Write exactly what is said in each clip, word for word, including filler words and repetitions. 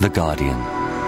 The Guardian.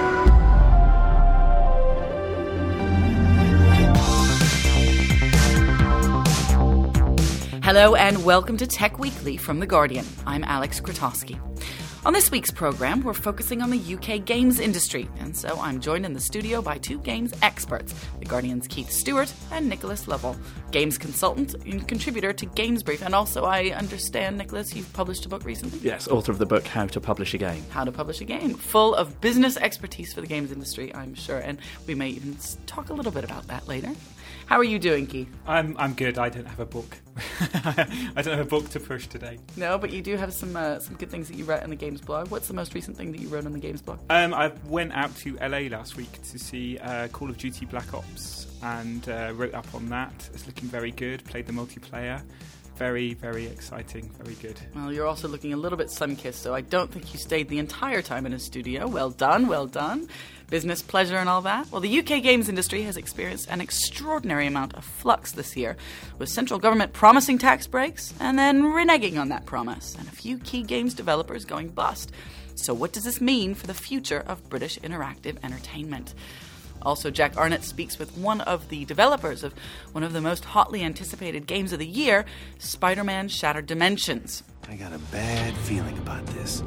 Hello and welcome to Tech Weekly from The Guardian. I'm Alex Krotowski. On this week's programme, we're focusing on the U K games industry, and so I'm joined in the studio by two games experts, The Guardian's Keith Stewart and Nicholas Lovell, games consultant and contributor to Games Brief, and also I understand, Nicholas, you've published a book recently? Yes, author of the book How to Publish a Game. How to Publish a Game, full of business expertise for the games industry, I'm sure, and we may even talk a little bit about that later. How are you doing, Keith? I'm I'm good. I don't have a book. I don't have a book to push today. No, but you do have some uh, some good things that you wrote on the Games blog. What's the most recent thing that you wrote on the Games blog? Um, I went out to L A last week to see uh, Call of Duty Black Ops and uh, wrote up on that. It's looking very good. Played the multiplayer. Very, very exciting. Very good. Well, you're also looking a little bit sun-kissed, so I don't think you stayed the entire time in a studio. Well done, well done. Business, pleasure and all that. Well, the U K games industry has experienced an extraordinary amount of flux this year, with central government promising tax breaks and then reneging on that promise, and a few key games developers going bust. So what does this mean for the future of British interactive entertainment? Also, Jack Arnott speaks with one of the developers of one of the most hotly anticipated games of the year, Spider-Man Shattered Dimensions. I got a bad feeling about this.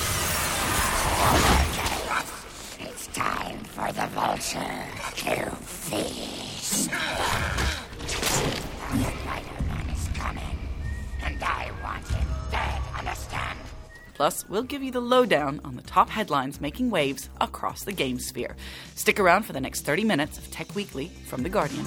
It's time for the vulture to feast. Spider-Man is coming, and I want him dead, understand? Plus, we'll give you the lowdown on the top headlines making waves across the game sphere. Stick around for the next thirty minutes of Tech Weekly from The Guardian.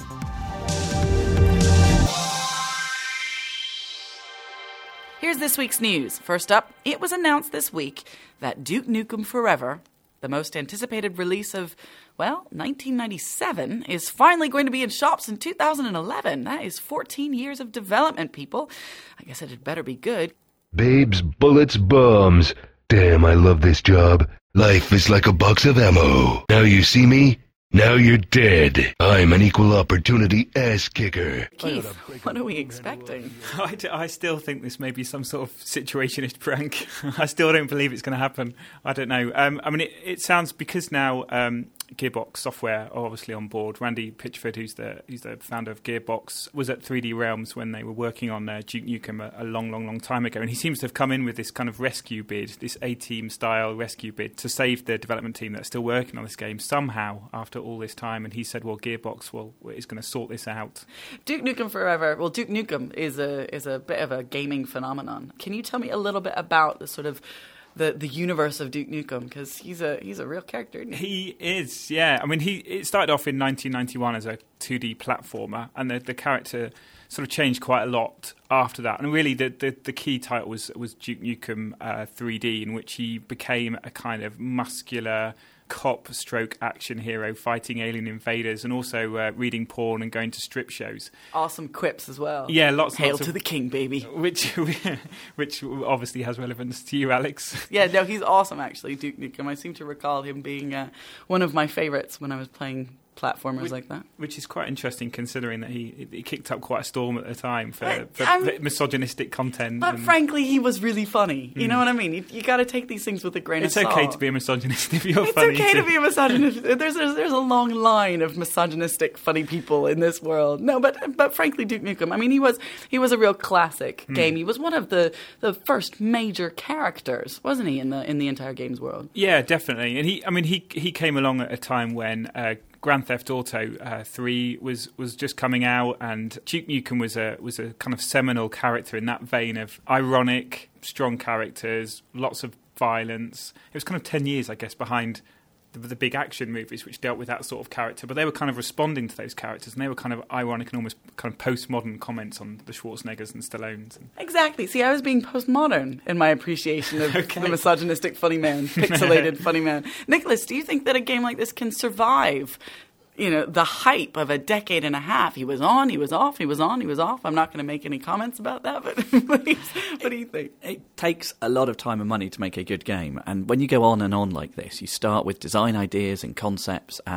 Here's this week's news. First up, it was announced this week that Duke Nukem Forever, the most anticipated release of, well, nineteen ninety-seven, is finally going to be in shops in two thousand eleven. That is fourteen years of development, people. I guess it had better be good. Babes, bullets, bombs. Damn, I love this job. Life is like a box of ammo. Now you see me? Now you're dead. I'm an equal opportunity ass kicker. Keith, what are we expecting? I, d- I still think this may be some sort of situationist prank. I still don't believe it's going to happen. I don't know. Um, I mean, it, it sounds, because now um, Gearbox Software are obviously on board. Randy Pitchford, who's the who's the founder of Gearbox, was at three D Realms when they were working on uh, Duke Nukem a, a long, long, long time ago. And he seems to have come in with this kind of rescue bid, this A-Team style rescue bid to save the development team that's still working on this game somehow after all this time. And he said, well, Gearbox will is going to sort this out. Duke Nukem Forever. Well, Duke Nukem is a is a bit of a gaming phenomenon. Can you tell me a little bit about the sort of the, the universe of Duke Nukem? Because he's a he's a real character, isn't he? He is, yeah. I mean, he it started off in nineteen ninety-one as a two D platformer, and the, the character sort of changed quite a lot after that. And really, the the, the key title was was Duke Nukem uh, three D, in which he became a kind of muscular cop stroke action hero fighting alien invaders, and also uh, reading porn and going to strip shows. Awesome quips as well. Yeah, lots. Hail lots to of, the king, baby. Which, which obviously has relevance to you, Alex. Yeah, no, he's awesome. Actually, Duke Nukem. I seem to recall him being uh, one of my favourites when I was playing platformers which, like that. Which is quite interesting, considering that he he kicked up quite a storm at the time for, But, for um, misogynistic content. But and frankly, he was really funny. You mm. know what I mean? You, you got to take these things with a grain it's of salt. It's okay to be a misogynist if you're it's funny. It's okay too. to be a misogynist. There's, there's there's a long line of misogynistic funny people in this world. No, but but frankly, Duke Nukem. I mean, he was he was a real classic mm. game. He was one of the, the first major characters, wasn't he, in the in the entire games world? Yeah, definitely. And he, I mean, he he came along at a time when Uh, Grand Theft Auto uh, three was, was just coming out, and Duke Nukem was a was a kind of seminal character in that vein of ironic, strong characters, lots of violence. It was kind of ten years, I guess, behind the, the big action movies which dealt with that sort of character, but they were kind of responding to those characters, and they were kind of ironic and almost kind of postmodern comments on the Schwarzeneggers and Stallones. And exactly. See, I was being postmodern in my appreciation of okay. the misogynistic funny man, pixelated funny man. Nicholas, do you think that a game like this can survive, you know, the hype of a decade and a half? He was on, he was off, he was on, he was off. I'm not going to make any comments about that, but what, do you, what do you think? It takes a lot of time and money to make a good game, and when you go on and on like this, you start with design ideas and concepts and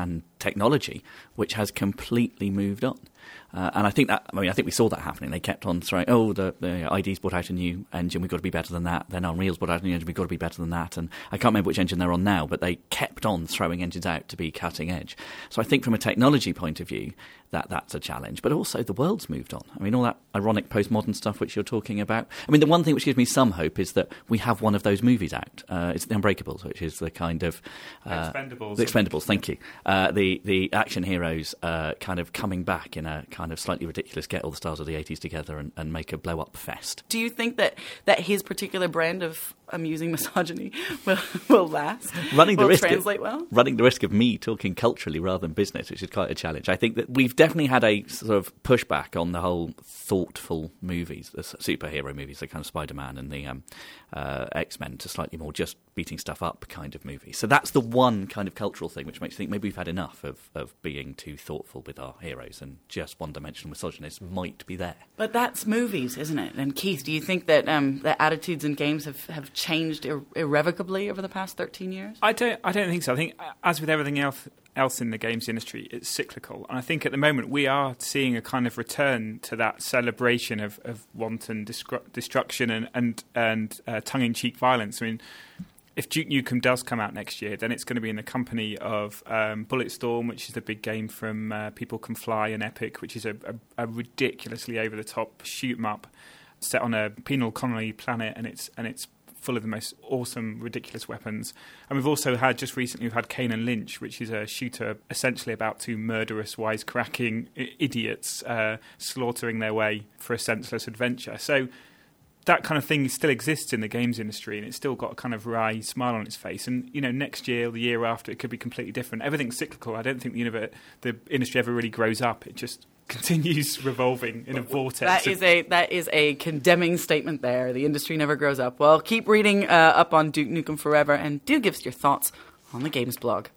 technology which has completely moved on. Uh, and I think that, I mean, I think we saw that happening. They kept on throwing, oh, the, the I D's brought out a new engine, we've got to be better than that. Then Unreal's brought out a new engine, we've got to be better than that. And I can't remember which engine they're on now, but they kept on throwing engines out to be cutting edge. So I think from a technology point of view, that that's a challenge. But also the world's moved on. I mean, all that ironic postmodern stuff which you're talking about. I mean, the one thing which gives me some hope is that we have one of those movies out. Uh, it's The Unbreakables, which is the kind of... Uh, Expendables. The Expendables, thank you. Uh, the, the action heroes uh, kind of coming back in a kind of slightly ridiculous, get all the stars of the eighties together and, and make a blow-up fest. Do you think that, that his particular brand of amusing misogyny will, will last? Running the will risk translate of, well? Running the risk of me talking culturally rather than business, which is quite a challenge. I think that we've definitely had a sort of pushback on the whole thoughtful movies, the superhero movies, the kind of Spider-Man and the um, uh, X-Men, to slightly more just beating stuff up kind of movies. So that's the one kind of cultural thing which makes me think maybe we've had enough of, of being too thoughtful with our heroes, and just one-dimensional misogynist might be there. But that's movies, isn't it? And Keith, do you think that um, the attitudes in games have, have changed ir- irrevocably over the past thirteen years? I don't. I don't think so. I think, as with everything else, else in the games industry, it's cyclical. And I think at the moment we are seeing a kind of return to that celebration of, of wanton destru- destruction and and, and uh, tongue-in-cheek violence. I mean, if Duke Nukem does come out next year, then it's going to be in the company of um, Bulletstorm, which is the big game from uh, People Can Fly, and Epic, which is a, a, a ridiculously over-the-top shoot-'em-up set on a penal colony planet, and it's and it's full of the most awesome, ridiculous weapons. And we've also had, just recently, we've had Kane and Lynch, which is a shooter essentially about two murderous, wisecracking I- idiots uh, slaughtering their way for a senseless adventure. So that kind of thing still exists in the games industry, and it's still got a kind of wry smile on its face. And, you know, next year or the year after, it could be completely different. Everything's cyclical. I don't think the, universe, the industry ever really grows up. It just continues revolving in a vortex. That is a that is a condemning statement there. The industry never grows up. Well, keep reading uh, up on Duke Nukem Forever, and do give us your thoughts on the Games blog.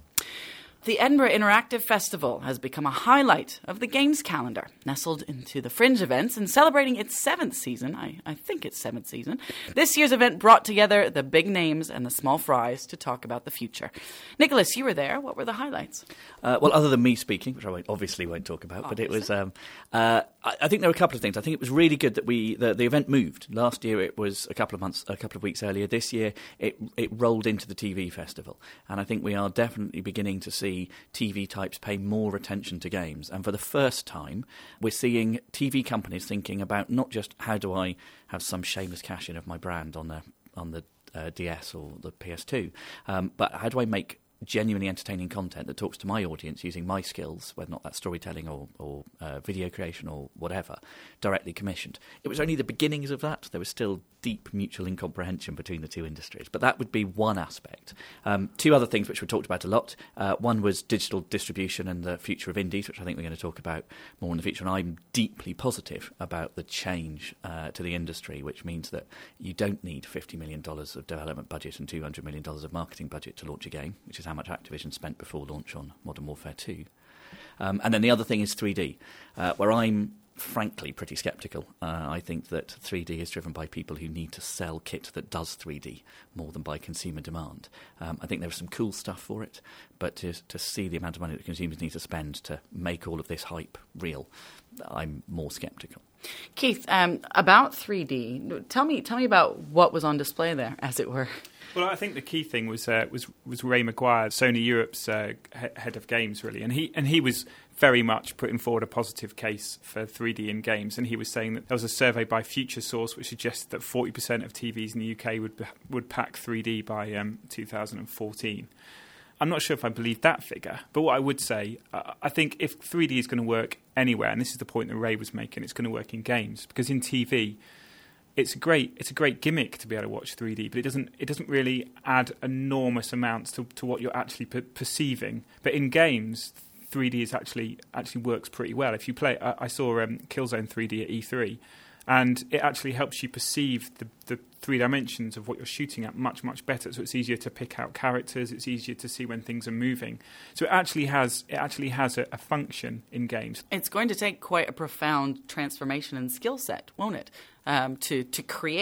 The Edinburgh Interactive Festival has become a highlight of the Games calendar, nestled into the Fringe events and celebrating its seventh season. I, I think it's seventh season. This year's event brought together the big names and the small fries to talk about the future. Nicholas, you were there. What were the highlights? Uh, well, other than me speaking, which I won't, obviously won't talk about, Obviously. but it was. Um, uh, I, I think there were a couple of things. I think it was really good that we the, the event moved. Last year it was a couple of months, a couple of weeks earlier. This year it it rolled into the T V festival, and I think we are definitely beginning to see T V types pay more attention to games. And for the first time, we're seeing T V companies thinking about not just how do I have some shameless cash-in of my brand on the on the uh, D S or the P S two, um, but how do I make genuinely entertaining content that talks to my audience using my skills, whether not that's storytelling or, or uh, video creation or whatever, directly commissioned. It was only the beginnings of that. There was still deep mutual incomprehension between the two industries. But that would be one aspect. Um, two other things which we talked about a lot. Uh, one was digital distribution and the future of indies, which I think we're going to talk about more in the future. And I'm deeply positive about the change uh, to the industry, which means that you don't need fifty million dollars of development budget and two hundred million dollars of marketing budget to launch a game, which is how much Activision spent before launch on Modern Warfare two. Um, and then the other thing is three D, uh, where I'm frankly pretty sceptical. Uh, I think that three D is driven by people who need to sell kit that does three D more than by consumer demand. Um, I think there's some cool stuff for it, but to, to see the amount of money that consumers need to spend to make all of this hype real, I'm more sceptical. Keith, um, about three D, tell me tell me about what was on display there, as it were. Well, I think the key thing was uh, was was Ray Maguire, Sony Europe's uh, he- head of games, really, and he and he was very much putting forward a positive case for three D in games, and he was saying that there was a survey by FutureSource which suggested that forty percent of T Vs in the U K would would pack three D by um, two thousand fourteen. I'm not sure if I believe that figure, but what I would say, uh, I think if three D is going to work anywhere, and this is the point that Ray was making, it's going to work in games, because in T V, it's a great it's a great gimmick to be able to watch three D, but it doesn't it doesn't really add enormous amounts to, to what you're actually per- perceiving. But in games, three D is actually actually works pretty well. If you play, I, I saw um, Killzone three D at E three, and it actually helps you perceive the, the three dimensions of what you're shooting at much, much better. So it's easier to pick out characters. It's easier to see when things are moving. So it actually has it actually has a, a function in games. It's going to take quite a profound transformation and skill set, won't it, um, to to create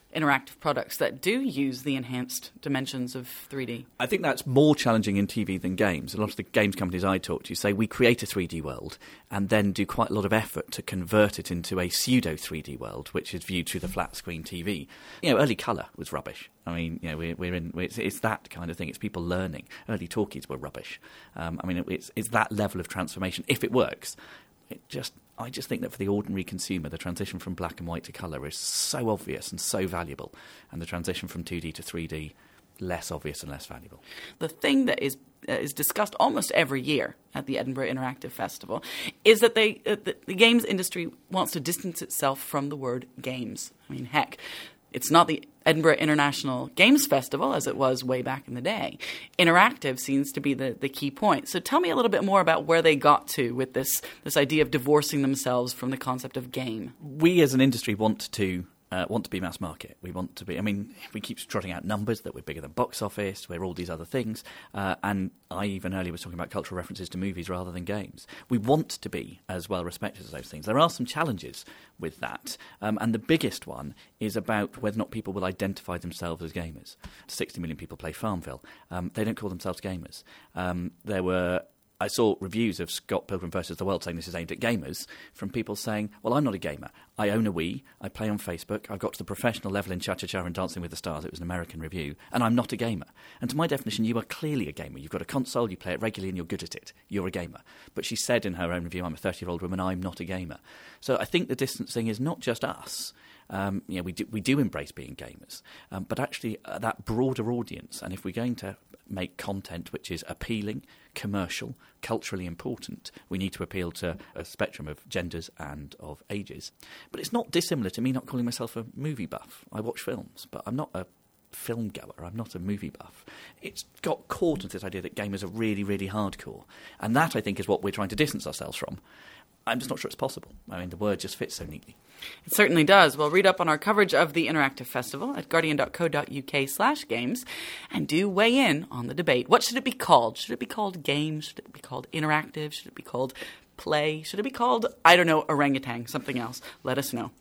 interactive products that do use the enhanced dimensions of three D? I think that's more challenging in T V than games. A lot of the games companies I talk to say we create a three D world and then do quite a lot of effort to convert it into a pseudo three D world, which is viewed through the flat screen T V. You know, early colour was rubbish. I mean, you know, we're, we're in. We're, it's, it's that kind of thing. It's people learning. Early talkies were rubbish. Um, I mean, it's it's that level of transformation. If it works, it just. I just think that for the ordinary consumer, the transition from black and white to colour is so obvious and so valuable, and the transition from two D to three D less obvious and less valuable. The thing that is uh, is discussed almost every year at the Edinburgh Interactive Festival is that they uh, the, the games industry wants to distance itself from the word games. I mean, heck, it's not the Edinburgh International Games Festival as it was way back in the day. Interactive seems to be the, the key point. So tell me a little bit more about where they got to with this, this idea of divorcing themselves from the concept of game. We as an industry want to uh, want to be mass market. We want to be, I mean, we keep trotting out numbers that we're bigger than box office, we're all these other things. Uh, and I even earlier was talking about cultural references to movies rather than games. We want to be as well respected as those things. There are some challenges with that. Um, and the biggest one is about whether or not people will identify themselves as gamers. sixty million people play Farmville. Um, they don't call themselves gamers. Um, there were... I saw reviews of Scott Pilgrim versus the World saying this is aimed at gamers from people saying, well, I'm not a gamer. I own a Wii. I play on Facebook. I've got to the professional level in Cha-Cha-Cha and Dancing with the Stars. It was an American review. And I'm not a gamer. And to my definition, you are clearly a gamer. You've got a console, you play it regularly, and you're good at it. You're a gamer. But she said in her own review, I'm a thirty-year-old woman, I'm not a gamer. So I think the distancing is not just us. Um, you know, we do, we do embrace being gamers, um, but actually uh, that broader audience. And if we're going to make content which is appealing, commercial, culturally important, we need to appeal to a spectrum of genders and of ages. But it's not dissimilar to me not calling myself a movie buff. I watch films, but I'm not a film goer. I'm not a movie buff. It's got caught into this idea that gamers are really, really hardcore. And that, I think, is what we're trying to distance ourselves from. I'm just not sure it's possible. I mean, the word just fits so neatly. It certainly does. Well, read up on our coverage of the Interactive Festival at guardian.co.uk slash games and do weigh in on the debate. What should it be called? Should it be called games? Should it be called interactive? Should it be called play? Should it be called, I don't know, orangutan, something else? Let us know.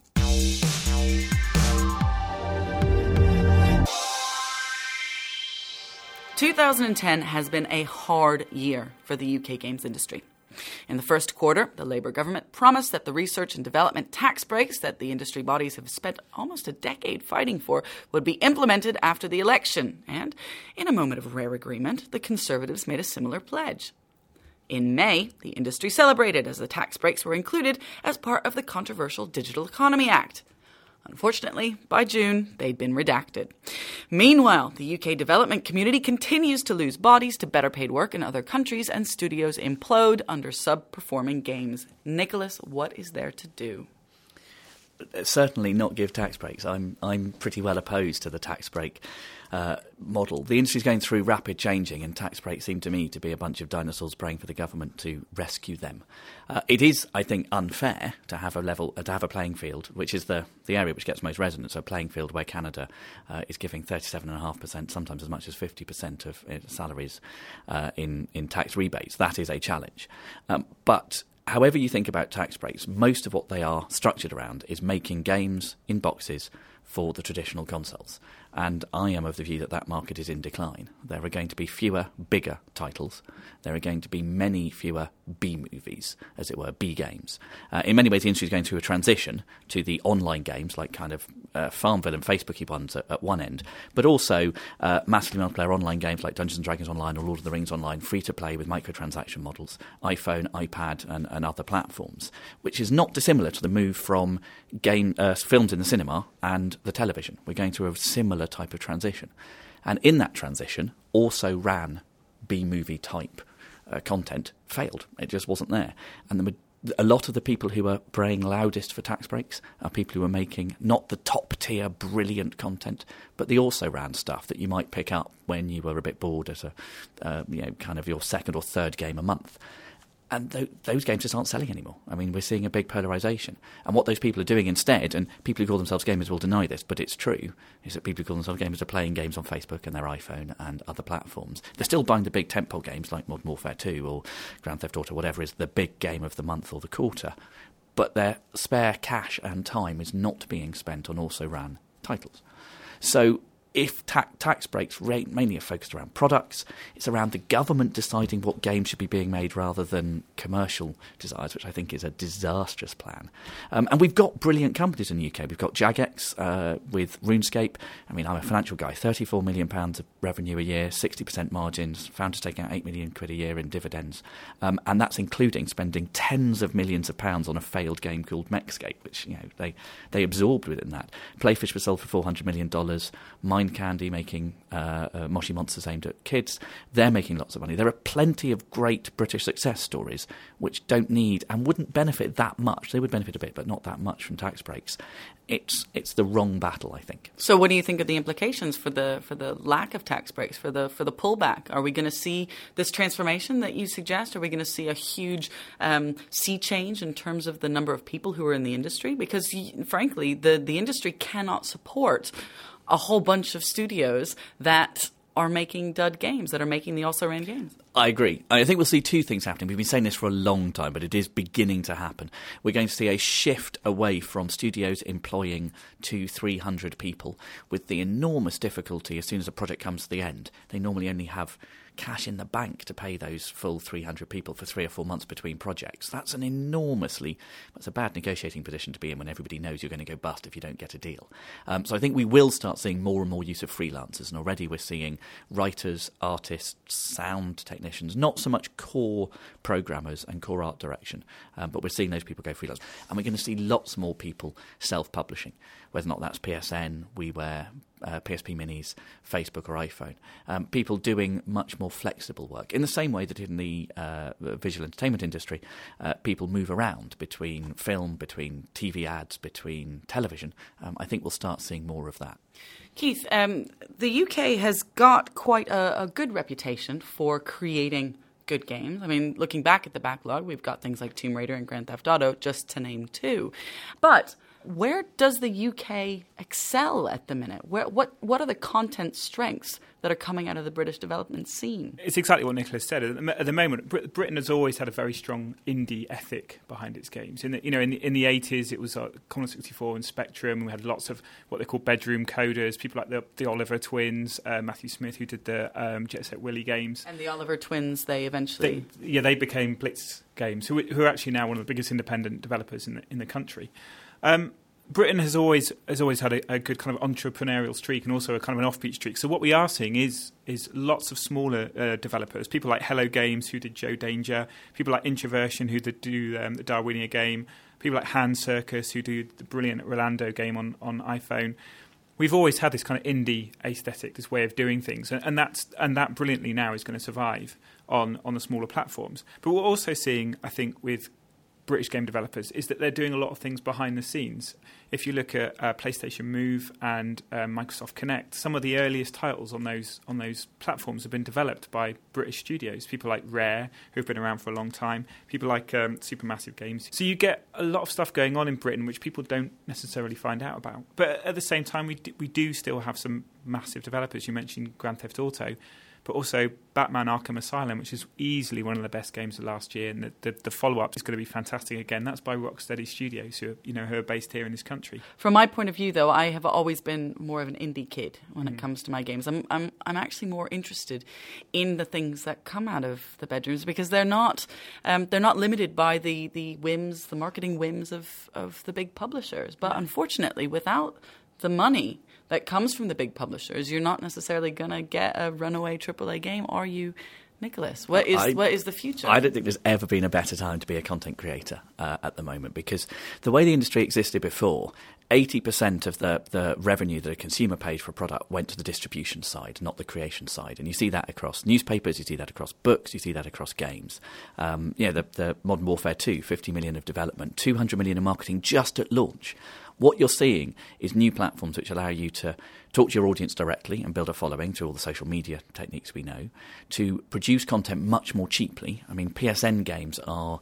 two thousand ten has been a hard year for the U K games industry. In the first quarter, the Labour government promised that the research and development tax breaks that the industry bodies have spent almost a decade fighting for would be implemented after the election. And, in a moment of rare agreement, the Conservatives made a similar pledge. In May, the industry celebrated as the tax breaks were included as part of the controversial Digital Economy Act. Unfortunately, by June, they'd been redacted. Meanwhile, the U K development community continues to lose bodies to better paid work in other countries, and studios implode under sub-performing games. Nicholas, what is there to do? Certainly not give tax breaks. I'm I'm pretty well opposed to the tax break uh, model. The industry's going through rapid changing, and tax breaks seem to me to be a bunch of dinosaurs praying for the government to rescue them. Uh, it is, I think, unfair to have a level uh, to have a playing field, which is the the area which gets most resonance. So a playing field where Canada uh, is giving thirty-seven point five percent, sometimes as much as fifty percent of uh, salaries uh, in in tax rebates. That is a challenge, um, but. However you think about tax breaks, most of what they are structured around is making games in boxes for the traditional consoles. And I am of the view that that market is in decline. There are going to be fewer, bigger titles. There are going to be many fewer B-movies, as it were, B-games. Uh, in many ways, the industry is going through a transition to the online games, like kind of uh, Farmville and Facebooky ones at, at one end, but also uh, massively multiplayer online games like Dungeons and Dragons Online or Lord of the Rings Online, free-to-play with microtransaction models, iPhone, iPad, and, and other platforms, which is not dissimilar to the move from game uh, films in the cinema and the television. We're going through a similar type of transition. And in that transition, also ran B-movie type uh, content failed. It just wasn't there. And the, a lot of the people who are praying loudest for tax breaks are people who are making not the top-tier brilliant content, but the also-ran stuff that you might pick up when you were a bit bored at a, uh, you know, kind of your second or third game a month. And th- those games just aren't selling anymore. I mean, we're seeing a big polarisation. And what those people are doing instead, and people who call themselves gamers will deny this, but it's true, is that people who call themselves gamers are playing games on Facebook and their iPhone and other platforms. They're still buying the big tentpole games like Modern Warfare two or Grand Theft Auto, whatever is the big game of the month or the quarter. But their spare cash and time is not being spent on also-ran titles. So if ta- tax breaks rate mainly are focused around products, it's around the government deciding what games should be being made rather than commercial desires, which I think is a disastrous plan. Um, and we've got brilliant companies in the U K. We've got Jagex uh, with RuneScape. I mean, I'm a financial guy. thirty-four million pounds of revenue a year, sixty percent margins, founders taking out eight million quid a year in dividends. Um, and that's including spending tens of millions of pounds on a failed game called Mexscape, which, you know, they, they absorbed within that. Playfish was sold for four hundred million dollars. Mind Candy making uh, uh, Moshi Monsters aimed at kids. They're making lots of money. There are plenty of great British success stories which don't need and wouldn't benefit that much. They would benefit a bit, but not that much from tax breaks. It's it's the wrong battle, I think. So, what do you think of the implications for the for the lack of tax breaks, for the for the pullback? Are we going to see this transformation that you suggest? Are we going to see a huge um, sea change in terms of the number of people who are in the industry? Because, frankly, the the industry cannot support a whole bunch of studios that are making dud games, that are making the also-ran games. I agree. I think we'll see two things happening. We've been saying this for a long time, but it is beginning to happen. We're going to see a shift away from studios employing two, three hundred people with the enormous difficulty as soon as a project comes to the end. They normally only have cash in the bank to pay those full three hundred people for three or four months between projects. That's an enormously, that's a bad negotiating position to be in when everybody knows you're going to go bust if you don't get a deal. Um, so I think we will start seeing more and more use of freelancers, and already we're seeing writers, artists, sound technicians, not so much core programmers and core art direction, um, but we're seeing those people go freelance. And we're going to see lots more people self-publishing, whether or not that's P S N, WeWare, Uh, P S P Minis, Facebook or iPhone. Um, people doing much more flexible work. In the same way that in the uh, visual entertainment industry, uh, people move around between film, between T V ads, between television. Um, I think we'll start seeing more of that. Keith, um, the U K has got quite a, a good reputation for creating good games. I mean, looking back at the backlog, we've got things like Tomb Raider and Grand Theft Auto, just to name two. But where does the U K excel at the minute? Where, what what are the content strengths that are coming out of the British development scene? It's exactly what Nicholas said. At the, at the moment, Brit- Britain has always had a very strong indie ethic behind its games. In the, you know, in the, in the eighties, it was uh, Commodore sixty-four and Spectrum. We had lots of what they call bedroom coders, people like the, the Oliver twins, uh, Matthew Smith, who did the um, Jet Set Willy games. And the Oliver twins, they eventually... They, yeah, they became Blitz Games, who, who are actually now one of the biggest independent developers in the, in the country. Um, Britain has always has always had a, a good kind of entrepreneurial streak and also a kind of an offbeat streak. So what we are seeing is is lots of smaller uh, developers, people like Hello Games, who did Joe Danger, people like Introversion, who did do um, the Darwinia game, people like Hand Circus, who do the brilliant Rolando game on, on iPhone. We've always had this kind of indie aesthetic, this way of doing things, and, and that's and that brilliantly now is going to survive on on the smaller platforms. But we're also seeing, I think, with British game developers is that they're doing a lot of things behind the scenes. If you look at uh, PlayStation Move and uh, Microsoft Kinect, some of the earliest titles on those on those platforms have been developed by British studios. People like Rare, who've been around for a long time. People like um, Supermassive Games. So you get a lot of stuff going on in Britain which people don't necessarily find out about. But at the same time, we do, we do still have some massive developers. You mentioned Grand Theft Auto, but also Batman Arkham Asylum, which is easily one of the best games of last year, and the, the, the follow-up is going to be fantastic again. That's by Rocksteady Studios, who are, you know, who are based here in this country. From my point of view, though, I have always been more of an indie kid when mm. it comes to my games. I'm, I'm I'm actually more interested in the things that come out of the bedrooms because they're not um, they're not limited by the, the whims, the marketing whims of, of the big publishers. But unfortunately, without the money that comes from the big publishers, you're not necessarily going to get a runaway triple A game, are you, Nicholas? What is I, what is the future? I don't think there's ever been a better time to be a content creator uh, at the moment, because the way the industry existed before, eighty percent of the, the revenue that a consumer paid for a product went to the distribution side, not the creation side. And you see that across newspapers, you see that across books, you see that across games. Um, you know, the, the Modern Warfare two, fifty million of development, two hundred million in marketing just at launch. What you're seeing is new platforms which allow you to talk to your audience directly and build a following through all the social media techniques we know, to produce content much more cheaply. I mean, P S N games are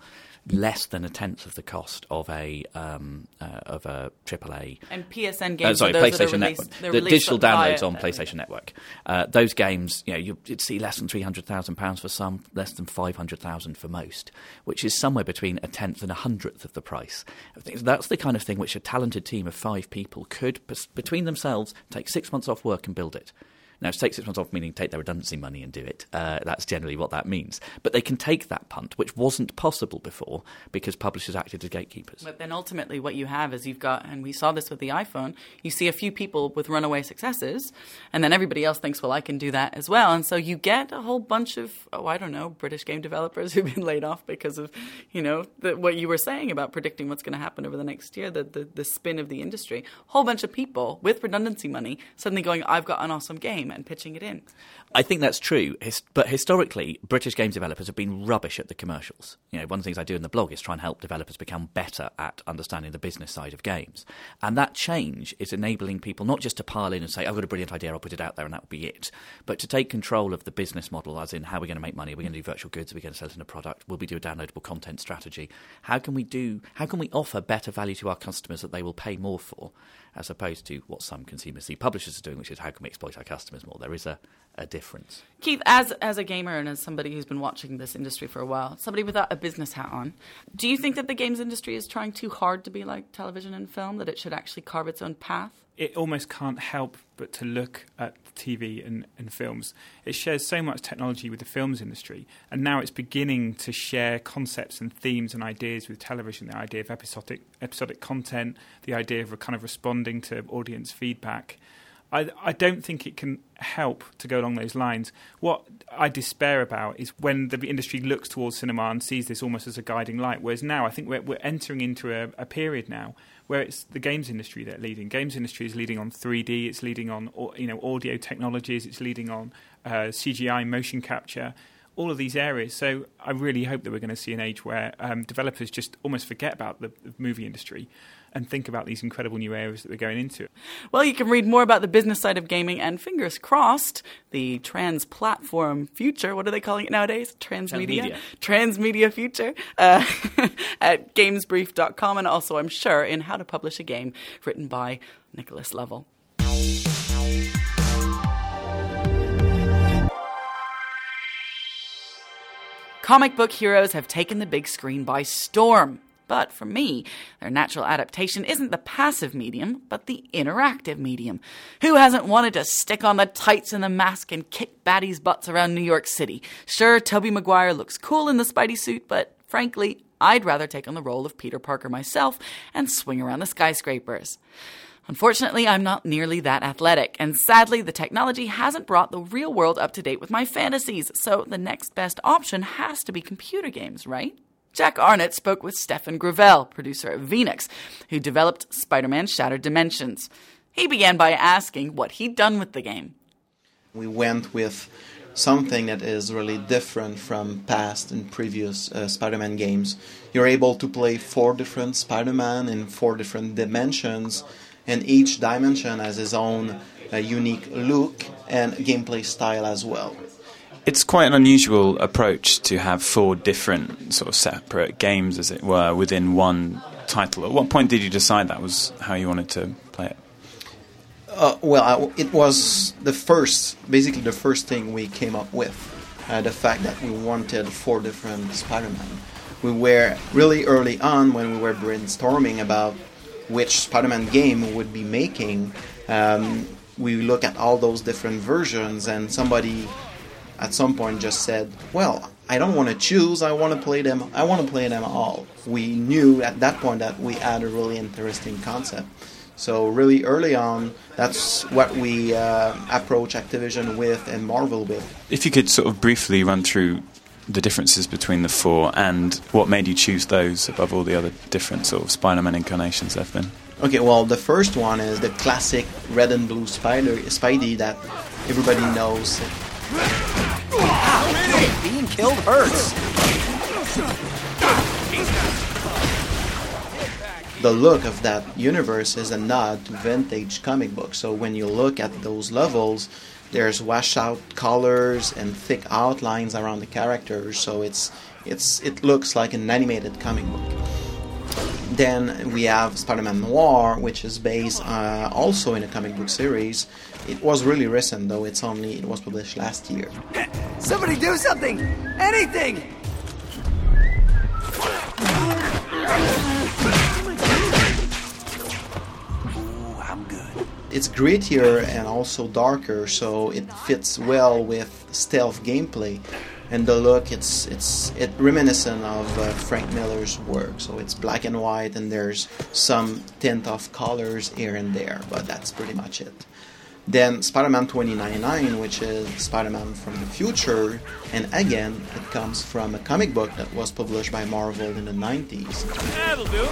less than a tenth of the cost of a um, uh, of a triple A. And P S N games, uh, sorry, are those PlayStation that are released, Network, the digital downloads on PlayStation Network. Uh, those games, you know, you'd see less than three hundred thousand pounds for some, less than five hundred thousand for most, which is somewhere between a tenth and a hundredth of the price. That's the kind of thing which a talented team of five people could, between themselves, take six months off work and build it. Now, take six months off meaning take their redundancy money and do it. Uh, that's generally what that means. But they can take that punt, which wasn't possible before because publishers acted as gatekeepers. But then ultimately what you have is you've got, and we saw this with the iPhone, you see a few people with runaway successes, and then everybody else thinks, well, I can do that as well. And so you get a whole bunch of, oh, I don't know, British game developers who've been laid off because of, you know, the, what you were saying about predicting what's going to happen over the next year, the, the, the spin of the industry. A whole bunch of people with redundancy money suddenly going, I've got an awesome game, and pitching it in. I think that's true, His- but historically, British game developers have been rubbish at the commercials. You know, one of the things I do in the blog is try and help developers become better at understanding the business side of games. And that change is enabling people not just to pile in and say, I've got a brilliant idea, I'll put it out there and that will be it, but to take control of the business model, as in how we're going to make money, we're going to do virtual goods, we're going to sell it in a product, will we do a downloadable content strategy? How can we do? How can we offer better value to our customers that they will pay more for, as opposed to what some consumer C publishers are doing, which is how can we exploit our customers more? There is a, a difference. Keith, as as a gamer and as somebody who's been watching this industry for a while, somebody without a business hat on, do you think that the games industry is trying too hard to be like television and film, that it should actually carve its own path? It almost can't help but to look at T V and, and films. It shares so much technology with the films industry, and now it's beginning to share concepts and themes and ideas with television, the idea of episodic episodic content, the idea of a kind of responding to audience feedback. I, I don't think it can help to go along those lines. What I despair about is when the industry looks towards cinema and sees this almost as a guiding light, whereas now I think we're, we're entering into a, a period now where it's the games industry that are leading. Games industry is leading on three D, it's leading on you know audio technologies, it's leading on uh, C G I, motion capture, all of these areas. So I really hope that we're going to see an age where um, developers just almost forget about the, the movie industry and think about these incredible new areas that we're going into. Well, you can read more about the business side of gaming and, fingers crossed, the trans-platform future. What are they calling it nowadays? Transmedia? Transmedia future uh, at gamesbrief dot com, and also, I'm sure, in How to Publish a Game, written by Nicholas Lovell. Comic book heroes have taken the big screen by storm. But for me, their natural adaptation isn't the passive medium, but the interactive medium. Who hasn't wanted to stick on the tights and the mask and kick baddies' butts around New York City? Sure, Tobey Maguire looks cool in the Spidey suit, but frankly, I'd rather take on the role of Peter Parker myself and swing around the skyscrapers. Unfortunately, I'm not nearly that athletic, and sadly, the technology hasn't brought the real world up to date with my fantasies, so the next best option has to be computer games, right? Jack Arnott spoke with Stefan Gravel, producer of Phoenix, who developed Spider-Man Shattered Dimensions. He began by asking what he'd done with the game. We went with something that is really different from past and previous uh, Spider-Man games. You're able to play four different Spider-Man in four different dimensions, and each dimension has its own uh, unique look and gameplay style as well. It's quite an unusual approach to have four different sort of separate games, as it were, within one title. At what point did you decide that was how you wanted to play it? Uh, well, I, it was the first, basically the first thing we came up with, uh, the fact that we wanted four different Spider-Man. We were really early on when we were brainstorming about which Spider-Man game we would be making. Um, we look at all those different versions, and somebody at some point just said, well, I don't want to choose, I want to play them, I want to play them all. We knew at that point that we had a really interesting concept. So really early on, that's what we uh, approach Activision with and Marvel with. If you could sort of briefly run through the differences between the four and what made you choose those above all the other different sort of Spider-Man incarnations there have been. Okay, well, the first one is the classic red and blue Spider, Spidey that everybody knows. Ow, being killed hurts. The look of that universe is a nod to vintage comic books. So when you look at those levels, there's washed out colors and thick outlines around the characters, so it's it's it looks like an animated comic book. Then we have Spider-Man Noir, which is based uh, also in a comic book series. It was really recent, though. It's only it was published last year. Somebody do something! Anything! Ooh, I'm good. It's grittier and also darker, so it fits well with stealth gameplay. And the look, it's it's it reminiscent of uh, Frank Miller's work. So it's black and white, and there's some tint of colors here and there, but that's pretty much it. Then Spider-Man twenty ninety-nine, which is Spider-Man from the future, and again, it comes from a comic book that was published by Marvel in the nineties. That'll do.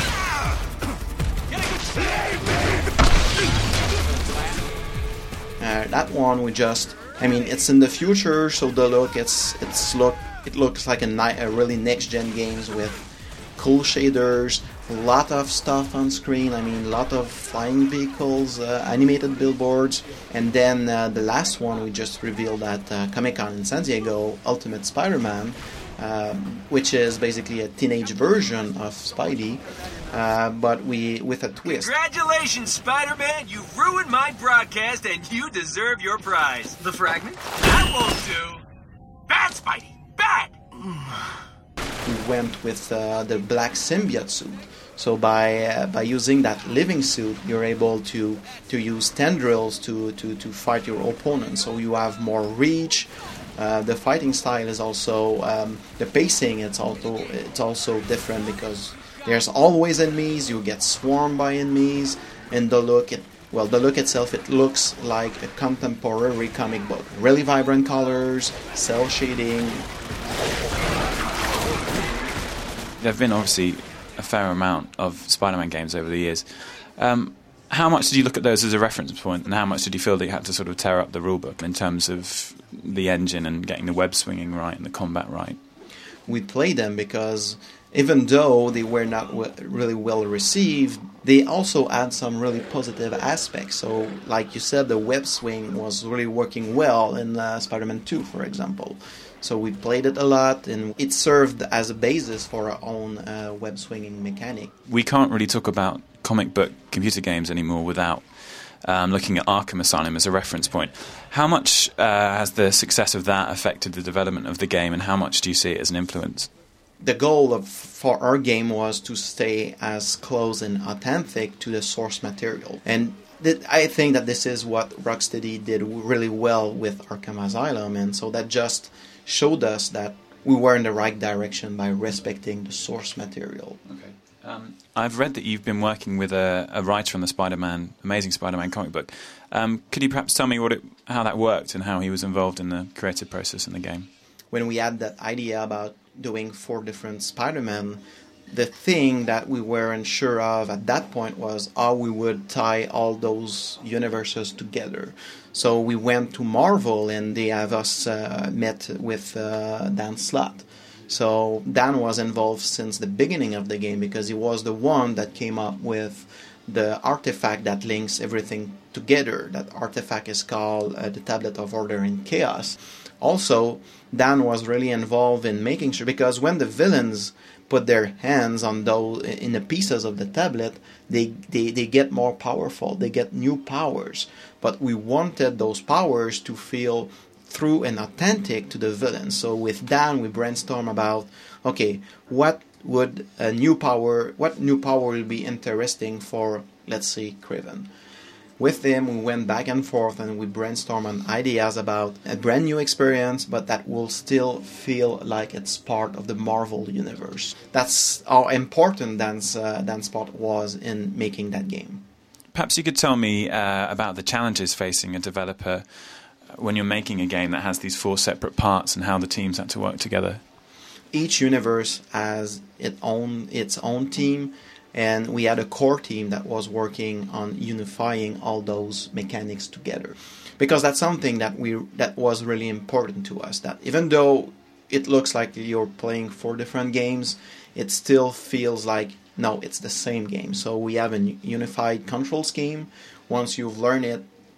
Uh, that one we just, I mean, it's in the future, so the look, it's it's look, it looks like a, ni- a really next-gen games with cool shaders, a lot of stuff on screen. I mean, a lot of flying vehicles, uh, animated billboards, and then uh, the last one we just revealed at uh, Comic-Con in San Diego, Ultimate Spider-Man, um, which is basically a teenage version of Spidey, uh, but we with a twist. Congratulations, Spider-Man! You ruined my broadcast, and you deserve your prize. The fragment? That won't do. Bad, Spidey. Bad. We went with uh, the black symbiote suit. So by uh, by using that living suit, you're able to to use tendrils to, to, to fight your opponent. So you have more reach. Uh, the fighting style is also um, the pacing. It's also it's also different because there's always enemies. You get swarmed by enemies, and the look it well the look itself it looks like a contemporary comic book. Really vibrant colors, cell shading. There have been obviously a fair amount of Spider-Man games over the years. Um, how much did you look at those as a reference point, and how much did you feel that you had to sort of tear up the rulebook in terms of the engine and getting the web swinging right and the combat right? We played them because even though they were not w- really well received, they also had some really positive aspects. So, like you said, the web swing was really working well in uh, Spider-Man two, for example. So we played it a lot, and it served as a basis for our own uh, web swinging mechanic. We can't really talk about comic book computer games anymore without um, looking at Arkham Asylum as a reference point. How much uh, has the success of that affected the development of the game, and how much do you see it as an influence? The goal of for our game was to stay as close and authentic to the source material. And th- I think that this is what Rocksteady did really well with Arkham Asylum, and so that just showed us that we were in the right direction by respecting the source material. Okay. Um, I've read that you've been working with a, a writer on the Spider-Man, Amazing Spider-Man comic book. Um, could you perhaps tell me what it, how that worked and how he was involved in the creative process in the game? When we had that idea about doing four different Spider-Man, the thing that we weren't sure of at that point was how we would tie all those universes together. So we went to Marvel, and they have us uh, met with uh, Dan Slott. So Dan was involved since the beginning of the game because he was the one that came up with the artifact that links everything together. That artifact is called uh, the Tablet of Order and Chaos. Also, Dan was really involved in making sure, because when the villains put their hands on those in the pieces of the tablet, they, they, they get more powerful, they get new powers. But we wanted those powers to feel true and authentic to the villain. So with Dan, we brainstorm about, okay, what would a new power, what new power will be interesting for, let's say, Kraven. With him, we went back and forth and we brainstormed on ideas about a brand new experience, but that will still feel like it's part of the Marvel universe. That's how important Dan's, uh, Dan's part was in making that game. Perhaps you could tell me uh, about the challenges facing a developer when you're making a game that has these four separate parts and how the teams had to work together. Each universe has its own, its own team. And we had a core team that was working on unifying all those mechanics together, because that's something that we that was really important to us. That even though it looks like you're playing four different games, it still feels like no, it's the same game. So we have a unified control scheme. Once you've learned it,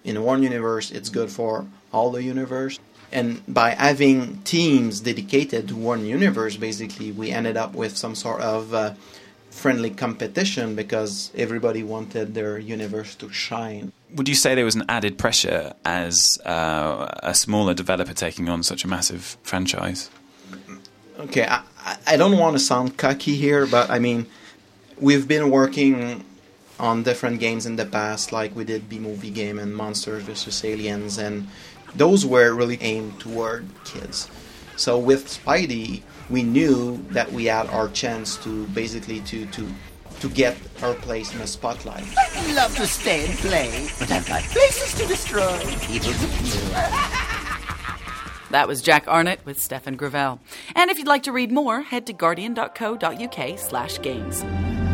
in one universe, it's good for all the universe. And by having teams dedicated to one universe, basically, we ended up with some sort of uh, friendly competition because everybody wanted their universe to shine. Would you say there was an added pressure as uh, a smaller developer taking on such a massive franchise? Okay, I, I don't want to sound cocky here, but I mean, we've been working on different games in the past, like we did B-Movie Game and Monsters versus. Aliens, and those were really aimed toward kids. So with Spidey, we knew that we had our chance to basically to to to get our place in the spotlight. I'd love to stay and play, but I've got places to destroy, people to kill. That was Jack Arnott with Stefan Gravel. And if you'd like to read more, head to guardian.co.uk slash games.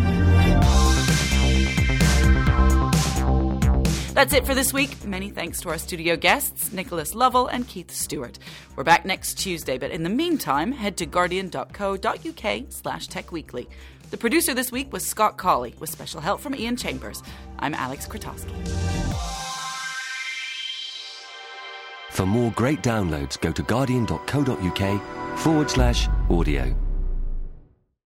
That's it for this week. Many thanks to our studio guests, Nicholas Lovell and Keith Stewart. We're back next Tuesday, but in the meantime, head to guardian.co.uk slash techweekly. The producer this week was Scott Colley, with special help from Ian Chambers. I'm Alex Kratowski. For more great downloads, go to guardian.co.uk forward slash audio.